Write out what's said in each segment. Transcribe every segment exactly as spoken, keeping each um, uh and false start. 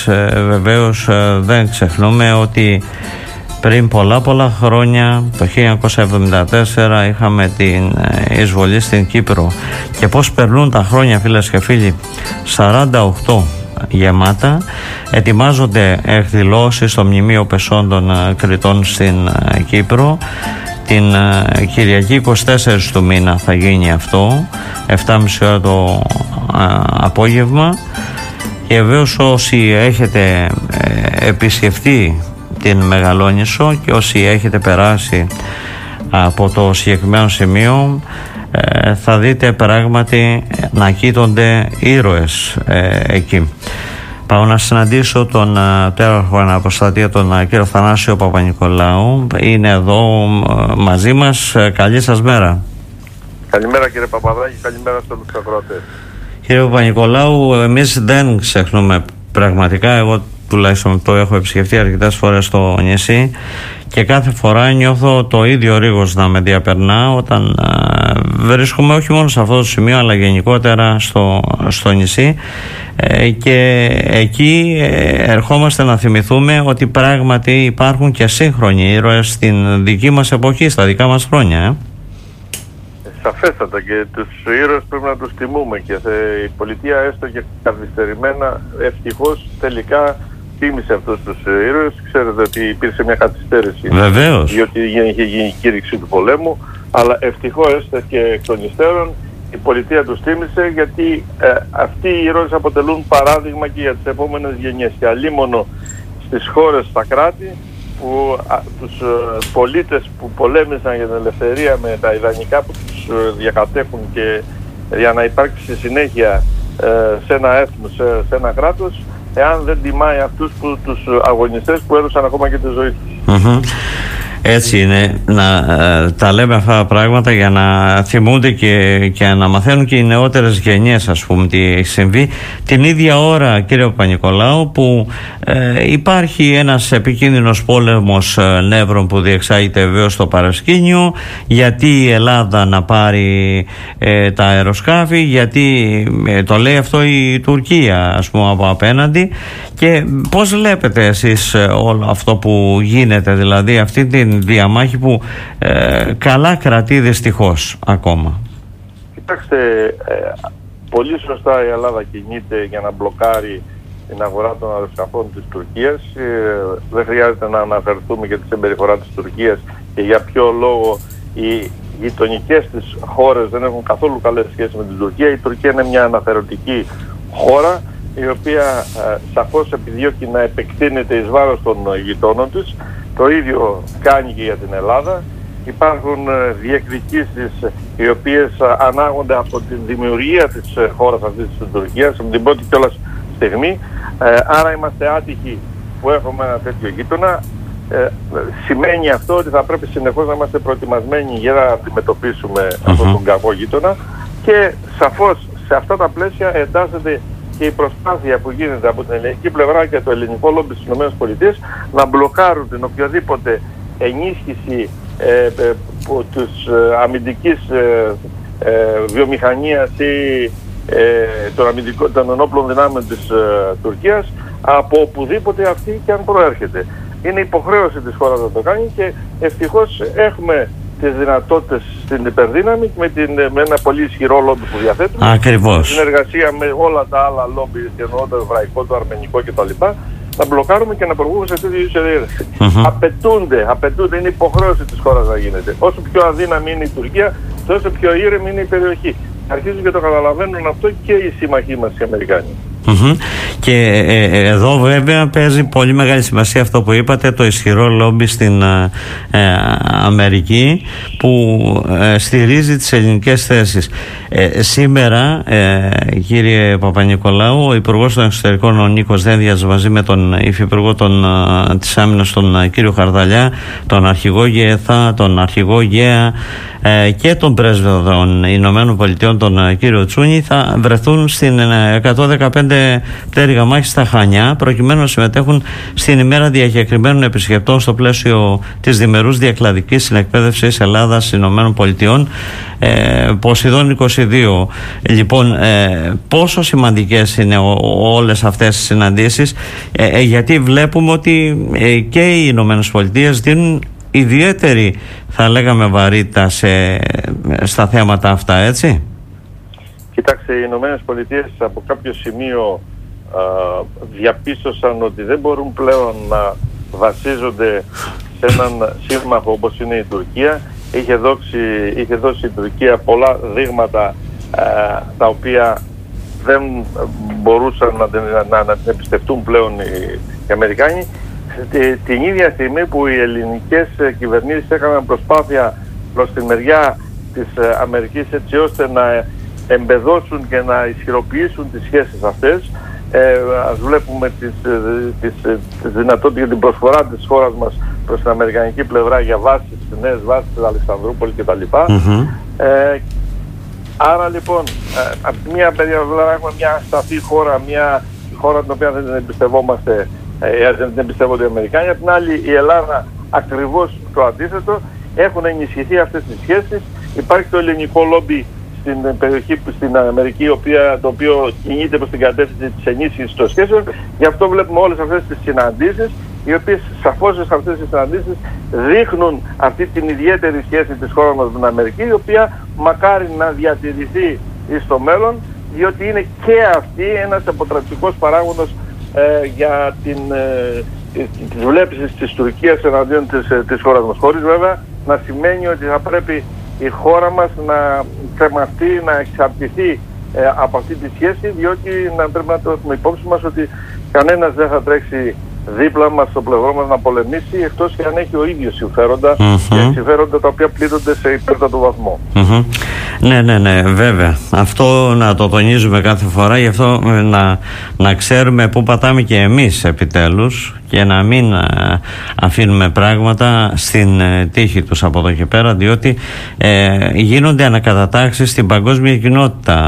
εμείς ε, βεβαίως ε, δεν ξεχνούμε ότι πριν πολλά πολλά χρόνια, το χίλια εννιακόσια εβδομήντα τέσσερα, είχαμε την εισβολή στην Κύπρο. Και πώς περνούν τα χρόνια, φίλες και φίλοι, σαράντα οκτώ γεμάτα, ετοιμάζονται εκδηλώσεις στο Μνημείο Πεσών των Κρητών στην Κύπρο. Την Κυριακή είκοσι τέσσερις του μήνα θα γίνει αυτό, επτά και μισή ώρα το απόγευμα. Και βέβαιως όσοι έχετε επισκεφτεί την Μεγαλόνισσο και όσοι έχετε περάσει από το συγκεκριμένο σημείο, ε, θα δείτε πράγματι να κοίτονται ήρωες ε, εκεί. Πάω να συναντήσω τον ε, τέροχο αναποστατή, τον ε, κύριο Θανάσιο Παπανικολάου. Είναι εδώ ε, μαζί μας. Ε, καλή σας μέρα. Καλημέρα κύριε Παπαδάκη, καλημέρα στους ακροατές. Κύριε Παπανικολάου, εμείς δεν ξεχνούμε πραγματικά. Εγώ τουλάχιστον το έχω επισκεφτεί αρκετές φορές στο νησί και κάθε φορά νιώθω το ίδιο ρίγος να με διαπερνά όταν α, βρίσκομαι όχι μόνο σε αυτό το σημείο αλλά γενικότερα στο, στο νησί ε, και εκεί ε, ερχόμαστε να θυμηθούμε ότι πράγματι υπάρχουν και σύγχρονοι ήρωες στην δική μας εποχή, στα δικά μας χρόνια. Ε. Σαφέστατα, και τους ήρωες πρέπει να τους τιμούμε και η πολιτεία, έστω και καθυστερημένα, ευτυχώς τελικά τίμησε αυτούς τους ήρωες. Ξέρετε ότι υπήρξε μια καθυστέρηση. Βεβαίως. Διότι είχε γίνει η κήρυξη του πολέμου, αλλά ευτυχώς έστω και εκ των υστέρων η πολιτεία τους τίμησε, γιατί ε, αυτοί οι ήρωες αποτελούν παράδειγμα και για τις επόμενες γενιές. Και αλίμονο στις χώρες, στα κράτη, που α, τους ε, πολίτες που πολέμησαν για την ελευθερία με τα ιδανικά που τους ε, διακατέχουν και ε, για να υπάρξει συνέχεια ε, σε ένα έθνος, σε, σε ένα κράτος, εάν δεν τιμάει αυτούς που, τους αγωνιστές που έδωσαν ακόμα και τη ζωή τους. Mm-hmm. Έτσι είναι, να ε, τα λέμε αυτά τα πράγματα για να θυμούνται και, και να μαθαίνουν και οι νεότερες γενιές, ας πούμε, τι έχει συμβεί. Την ίδια ώρα, κύριε Παπανικολάου, που ε, υπάρχει ένας επικίνδυνος πόλεμος ε, νεύρων που διεξάγεται βεβαίως στο παρασκήνιο, γιατί η Ελλάδα να πάρει ε, τα αεροσκάφη, γιατί ε, το λέει αυτό η Τουρκία, ας πούμε, από απέναντι. Και πώς βλέπετε εσείς ε, όλο αυτό που γίνεται, δηλαδή αυτή την διαμάχη που ε, καλά κρατεί δυστυχώς ακόμα? Κοιτάξτε, ε, πολύ σωστά η Ελλάδα κινείται για να μπλοκάρει την αγορά των αεροσκαφών της Τουρκίας. Ε, δεν χρειάζεται να αναφερθούμε για τη συμπεριφορά της Τουρκίας και για ποιο λόγο οι γειτονικές της χώρες δεν έχουν καθόλου καλές σχέσεις με την Τουρκία. Η Τουρκία είναι μια αναθερωτική χώρα, η οποία ε, σαφώς επιδιώκει να επεκτείνεται εις βάρος των γειτόνων της. Το ίδιο κάνει και για την Ελλάδα. Υπάρχουν ε, διεκδικήσεις οι οποίες ε, ανάγονται από την δημιουργία της ε, χώρας αυτής της Τουρκίας, από την πρώτη κιόλας στιγμή. Ε, άρα είμαστε άτυχοι που έχουμε ένα τέτοιο γείτονα. Ε, σημαίνει αυτό ότι θα πρέπει συνεχώς να είμαστε προετοιμασμένοι για να αντιμετωπίσουμε mm-hmm. αυτόν τον κακό γείτονα, και σαφώς σε αυτά τα πλαίσια εντάσσεται και η προσπάθεια που γίνεται από την ελληνική πλευρά και το ελληνικό λόμπι στις ΗΠΑ να μπλοκάρουν την οποιαδήποτε ενίσχυση ε, ε, που, τους, ε, αμυντικής ε, ε, βιομηχανίας ή ε, των, αμυντικών, των ενόπλων δυνάμεων της ε, Τουρκίας, από οπουδήποτε αυτή και αν προέρχεται. Είναι υποχρέωση της χώρας να το κάνει, και ευτυχώς έχουμε τις δυνατότητες στην υπερδύναμη με, την, με ένα πολύ ισχυρό λόμπι που διαθέτουμε. Ακριβώς. Συνεργασία με όλα τα άλλα λόμπι, εννοώ το εβραϊκό, το αρμενικό κτλ. Να μπλοκάρουμε και να προβούμε σε τέτοιου είδους ενέργειες. Mm-hmm. Απαιτούνται, απαιτούνται, είναι υποχρέωση της χώρας να γίνεται. Όσο πιο αδύναμη είναι η Τουρκία, τόσο πιο ήρεμη είναι η περιοχή. Αρχίζουν και το καταλαβαίνουν αυτό και οι σύμμαχοί μας οι Αμερικάνοι. Mm-hmm. Και ε, ε, εδώ βέβαια παίζει πολύ μεγάλη σημασία αυτό που είπατε, το ισχυρό λόμπι στην ε, ε, Αμερική που ε, στηρίζει τις ελληνικές θέσεις. Ε, σήμερα, ε, κύριε Παπανικολάου, ο Υπουργός των Εξωτερικών, ο Νίκος Δένδιας, μαζί με τον Υφυπουργό των, ε, της Άμυνας, τον ε, κύριο Χαρδαλιά, τον Αρχηγό ΓΕΘΑ, τον Αρχηγό ΓΕΑ ε, και τον Πρέσβη των Ηνωμένων Πολιτειών, τον ε, κύριο Τσούνη, θα βρεθούν στην ε, εκατόν δεκαπέντε γίνονται πτέρυγα μάχη στα Χανιά, προκειμένου να συμμετέχουν στην ημέρα διακεκριμένων επισκεπτών στο πλαίσιο της διμερούς διακλαδικής συνεκπαίδευσης Ελλάδας Ηνωμένων Πολιτειών, ε, Ποσειδών είκοσι δύο. Λοιπόν, ε, πόσο σημαντικές είναι ο, όλες αυτές οι συναντήσεις, ε, ε, γιατί βλέπουμε ότι ε, και οι Ηνωμένες Πολιτείες δίνουν ιδιαίτερη, θα λέγαμε, βαρύτητα σε, στα θέματα αυτά, έτσι. Κοιτάξτε, οι Ηνωμένες Πολιτείες από κάποιο σημείο α, διαπίστωσαν ότι δεν μπορούν πλέον να βασίζονται σε έναν σύμμαχο όπως είναι η Τουρκία. Είχε δώσει, είχε δώσει η Τουρκία πολλά δείγματα α, τα οποία δεν μπορούσαν να, να, να την εμπιστευτούν πλέον οι, οι Αμερικάνοι. Την ίδια στιγμή που οι ελληνικές κυβερνήσεις έκαναν προσπάθεια προς τη μεριά της Αμερικής έτσι ώστε να εμπεδώσουν και να ισχυροποιήσουν τις σχέσεις αυτές, ε, ας βλέπουμε τις, τις, τις δυνατότητες για την προσφορά της χώρας μας προς την αμερικανική πλευρά για βάσεις, νέες βάσεις της Αλεξανδρούπολη κτλ. Mm-hmm. Ε, άρα λοιπόν, ε, από τη μία περίπτωση έχουμε μια σταθή χώρα, μια χώρα την οποία δεν εμπιστευόμαστε, Ε, δεν εμπιστεύονται οι Αμερικάνοι. Απ' την άλλη η Ελλάδα ακριβώς το αντίθετο. Έχουν ενισχυθεί αυτές τις σχέσεις. Υπάρχει το ελληνικό λόμπι στην περιοχή, στην Αμερική, οποία, το οποίο κινείται προς την κατεύθυνση της ενίσχυσης των σχέσεων. Γι' αυτό βλέπουμε όλες αυτές τις συναντήσεις, οι οποίες σαφώς σε αυτές τις συναντήσεις δείχνουν αυτή την ιδιαίτερη σχέση της χώρας μας με την Αμερική, η οποία μακάρι να διατηρηθεί στο μέλλον, διότι είναι και αυτή ένας αποτρεπτικός παράγοντας Ε, για την, ε, τις βλέψεις της Τουρκίας εναντίον της, ε, της χώρας μας, χωρίς βέβαια να σημαίνει ότι θα πρέπει η χώρα μας να κρεμαστεί, να εξαρτηθεί ε, από αυτή τη σχέση, διότι να πρέπει να το έχουμε υπόψη μας ότι κανένας δεν θα τρέξει δίπλα μας στο πλευρό μας να πολεμήσει, εκτός και αν έχει ο ίδιος συμφέροντα, mm-hmm. και συμφέροντα τα οποία πλήττονται σε υπέρτατο βαθμό. Mm-hmm. Ναι, ναι, ναι, βέβαια. Αυτό να το τονίζουμε κάθε φορά, γι' αυτό να, να ξέρουμε πού πατάμε και εμείς επιτέλους και να μην α, αφήνουμε πράγματα στην ε, τύχη τους από εδώ και πέρα, διότι ε, γίνονται ανακατατάξεις στην παγκόσμια κοινότητα,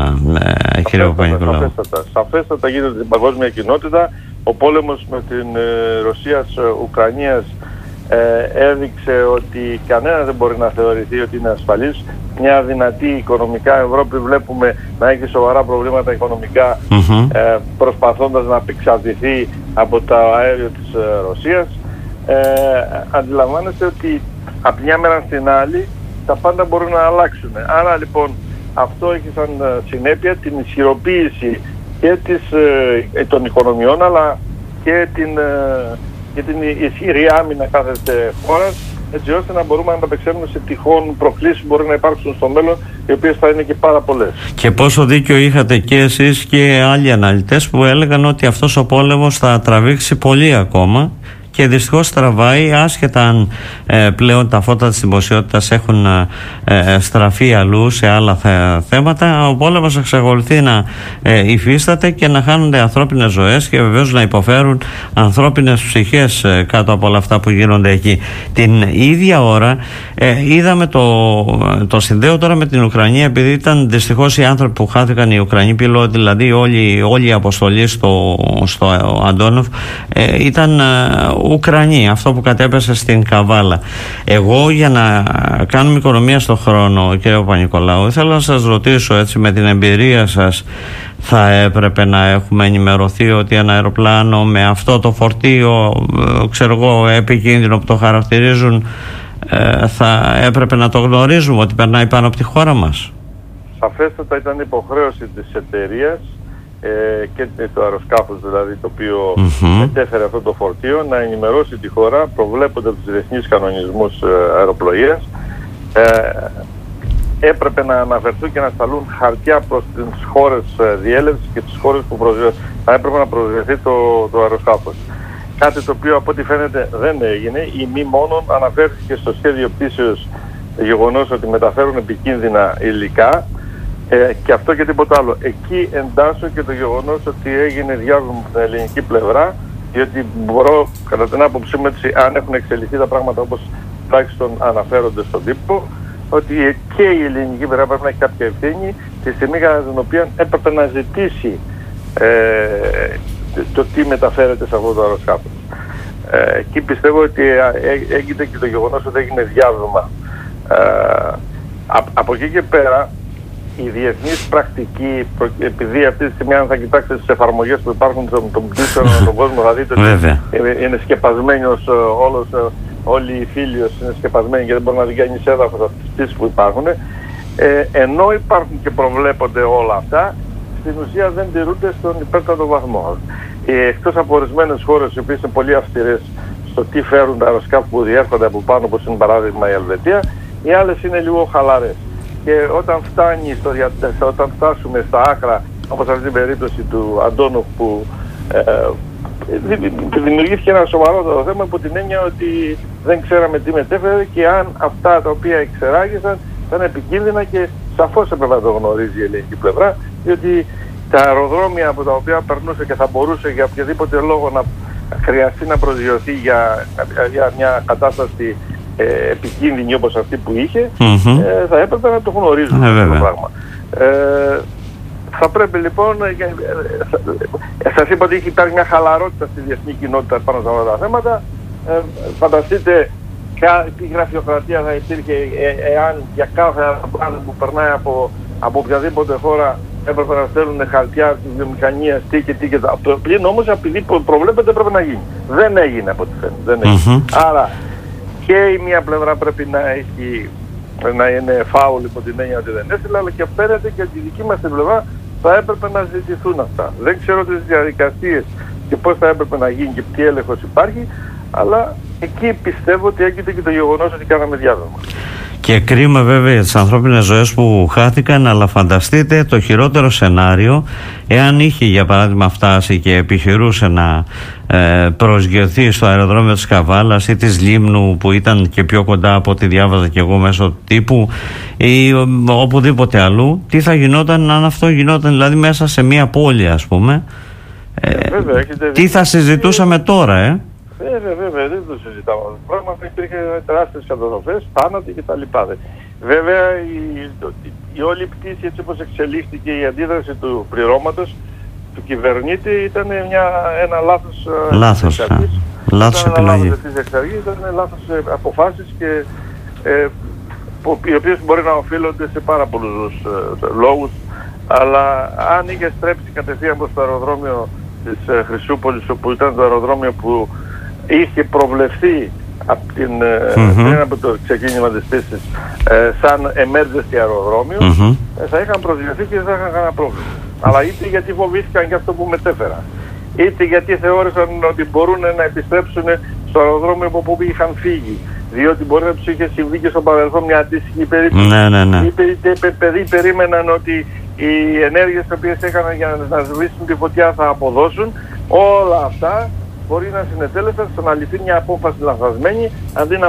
ε, κύριε Παπα-Νικολάου. Σαφέστατα, σαφέστατα γίνονται στην παγκόσμια κοινότητα. Ο πόλεμος με την ε, Ρωσίας-Ουκρανίας ε, έδειξε ότι κανένα δεν μπορεί να θεωρηθεί ότι είναι ασφαλής. Μια δυνατή οικονομικά Ευρώπη βλέπουμε να έχει σοβαρά προβλήματα οικονομικά, mm-hmm. ε, προσπαθώντας να εξαρτηθεί από τα αέρια της ε, Ρωσίας. Ε, αντιλαμβάνεστε ότι από μια μέρα στην άλλη τα πάντα μπορούν να αλλάξουν. Άρα λοιπόν αυτό έχει σαν συνέπεια την ισχυροποίηση και της, ε, των οικονομιών, αλλά και την, ε, και την ισχυρή άμυνα κάθε χώρας, έτσι ώστε να μπορούμε να ανταπεξέλθουμε σε τυχόν προκλήσεις που μπορεί να υπάρξουν στο μέλλον, οι οποίες θα είναι και πάρα πολλές. Και πόσο δίκιο είχατε και εσείς και άλλοι αναλυτές που έλεγαν ότι αυτός ο πόλεμος θα τραβήξει πολύ ακόμα, και δυστυχώς τραβάει, άσχετα αν ε, πλέον τα φώτα της δημοσιότητας έχουν ε, στραφεί αλλού σε άλλα θέ, θέματα. Ο πόλεμος εξακολουθεί να ε, υφίσταται και να χάνονται ανθρώπινες ζωές και βεβαίως να υποφέρουν ανθρώπινες ψυχές ε, κάτω από όλα αυτά που γίνονται εκεί. Την ίδια ώρα ε, είδαμε το, το συνδέω τώρα με την Ουκρανία, επειδή ήταν δυστυχώς οι άνθρωποι που χάθηκαν, οι Ουκρανοί πιλότοι, δηλαδή όλη, όλη η αποστολή στο, στο Αντόνοφ ε, ήταν ε, Ουκρανοί, αυτό που κατέπεσε στην Καβάλα. Εγώ, για να κάνουμε οικονομία στον χρόνο, κύριε Παπα-Νικολάου, ήθελα να σας ρωτήσω, έτσι, με την εμπειρία σας, θα έπρεπε να έχουμε ενημερωθεί ότι ένα αεροπλάνο με αυτό το φορτίο, ξέρω εγώ, επικίνδυνο που το χαρακτηρίζουν, θα έπρεπε να το γνωρίζουμε ότι περνάει πάνω από τη χώρα μας? Σαφέστατα ήταν υποχρέωση της εταιρείας Ε, και το αεροσκάφος δηλαδή, το οποίο mm-hmm. μετέφερε αυτό το φορτίο, να ενημερώσει τη χώρα προβλέποντας τους διεθνείς κανονισμούς ε, αεροπλοείας. Ε, έπρεπε να αναφερθούν και να σταλούν χαρτιά προς τις χώρες ε, διέλευσης και τις χώρες που προσβε... θα έπρεπε να προσβεθεί το, το αεροσκάφος. Κάτι το οποίο από ό,τι φαίνεται δεν έγινε, ή μη μόνον αναφέρθηκε στο σχέδιο πτήσεως γεγονός ότι μεταφέρουν επικίνδυνα υλικά. Ε, και αυτό και τίποτα άλλο. Εκεί εντάσσω και το γεγονός ότι έγινε διάβημα από την ελληνική πλευρά, διότι μπορώ, κατά την άποψή μου, έτσι, αν έχουν εξελιχθεί τα πράγματα όπως τουλάχιστον αναφέρονται στον τύπο, ότι και η ελληνική πλευρά πρέπει να έχει κάποια ευθύνη τη στιγμή κατά την οποία έπρεπε να ζητήσει ε, το τι μεταφέρεται σε αυτό το αεροσκάφος. Ε, εκεί πιστεύω ότι έγινε και το γεγονός ότι έγινε διάβημα. Ε, από εκεί και πέρα, η διεθνής πρακτική, επειδή αυτή τη στιγμή αν θα κοιτάξετε τις εφαρμογές που υπάρχουν στον τον πτήσεων στον κόσμο, θα δείτε ότι είναι σκεπασμένος όλος, όλοι οι φίλοι είναι σκεπασμένοι και δεν μπορεί να δει κανείς έδαφος από τις πτήσεις που υπάρχουν. Ε, ενώ υπάρχουν και προβλέπονται όλα αυτά, στην ουσία δεν τηρούνται στον υπέρτατο βαθμό. Ε, εκτός από ορισμένες χώρες οι οποίες είναι πολύ αυστηρές στο τι φέρουν τα αεροσκάφη που διέρχονται από πάνω, όπως είναι παράδειγμα η Ελβετία, οι άλλες είναι λίγο χαλαρές. Και όταν φτάνει στο, όταν φτάσουμε στα άκρα, όπως αυτή την περίπτωση του Αντώνοφ που ε, δημιουργήθηκε ένα σοβαρότερο θέμα από την έννοια ότι δεν ξέραμε τι μετέφερε και αν αυτά τα οποία εξεράγησαν ήταν επικίνδυνα και σαφώς έπρεπε να το γνωρίζει η ελληνική πλευρά, διότι τα αεροδρόμια από τα οποία περνούσε και θα μπορούσε για οποιοδήποτε λόγο να χρειαστεί να προσγειωθεί για, για μια κατάσταση ε, επικίνδυνη όπως αυτή που είχε, mm-hmm. ε, θα έπρεπε να το γνωρίζουν ε, αυτό το πράγμα. Ε, θα πρέπει λοιπόν, ε, ε, σας είπα ότι υπάρχει μια χαλαρότητα στη διεθνή κοινότητα πάνω σε αυτά τα θέματα. Ε, φανταστείτε τι γραφειοκρατία θα υπήρχε ε, εάν για κάθε αεροπλάνο που περνάει από, από οποιαδήποτε χώρα έπρεπε να στέλνουν χαρτιά της βιομηχανίας, τι και τι και τα. Το πλήν όμως επειδή προβλέπεται πρέπει να γίνει. Δεν έγινε από ό,τι φαίνεται. Δεν έγινε. Mm-hmm. Άρα και η μία πλευρά πρέπει να έχει, να είναι φάουλ υπό την έννοια ότι δεν έστειλε, αλλά και φαίνεται και τη δική μας την πλευρά θα έπρεπε να ζητηθούν αυτά. Δεν ξέρω τις διαδικασίες και πώς θα έπρεπε να γίνει και τι έλεγχος υπάρχει, αλλά εκεί πιστεύω ότι έγινε και το γεγονός ότι κάναμε διάδομα. Και κρίμα βέβαια για τις ανθρώπινες ζωές που χάθηκαν, αλλά φανταστείτε το χειρότερο σενάριο εάν είχε για παράδειγμα φτάσει και επιχειρούσε να ε, προσγειωθεί στο αεροδρόμιο της Καβάλας ή της Λίμνου που ήταν και πιο κοντά από ό,τι διάβαζα και εγώ μέσω του τύπου ή ο, οπουδήποτε αλλού, τι θα γινόταν αν αυτό γινόταν δηλαδή μέσα σε μια πόλη ας πούμε. Ε, ε, βέβαια, τι θα συζητούσαμε τώρα ε? Βέβαια, βέβαια, δεν το συζητάμε. Πράγματι υπήρχε τεράστιες καταστροφές, θάνατοι κτλ. Βέβαια, η, η, η όλη πτήση έτσι όπως εξελίχθηκε, η αντίδραση του πληρώματος του κυβερνήτη ήταν μια, ένα λάθος Λάθος, εξ αρχής. Λάθος επιλογή. Ήταν λάθος αποφάσεις και ε, που, οι οποίες μπορεί να οφείλονται σε πάρα πολλούς ε, λόγους. Αλλά αν είχε στρέψει κατευθείαν προς το αεροδρόμιο της ε, Χρυσούπολης, όπου ήταν το αεροδρόμιο που είχε προβλεφθεί από, την, mm-hmm. από το ξεκίνημα της πτήσης ε, σαν emergency αεροδρόμιο, mm-hmm. ε, θα είχαν προσγειωθεί και δεν θα είχαν κανένα πρόβλημα. Αλλά είτε γιατί φοβήθηκαν για αυτό που μετέφερα, είτε γιατί θεώρησαν ότι μπορούν να επιστρέψουν στο αεροδρόμιο από όπου είχαν φύγει, διότι μπορεί να τους είχε συμβεί και στο παρελθόν μια αντίστοιχη περίπτωση. Ναι, ναι, ναι. Είτε παιδί περίμεναν ότι οι ενέργειες οι οποίες έκαναν για να σβήσουν τη φωτιά θα αποδώσουν. Όλα αυτά μπορεί να συνετέλεσαν στο να ληφθεί μια απόφαση λανθασμένη αντί να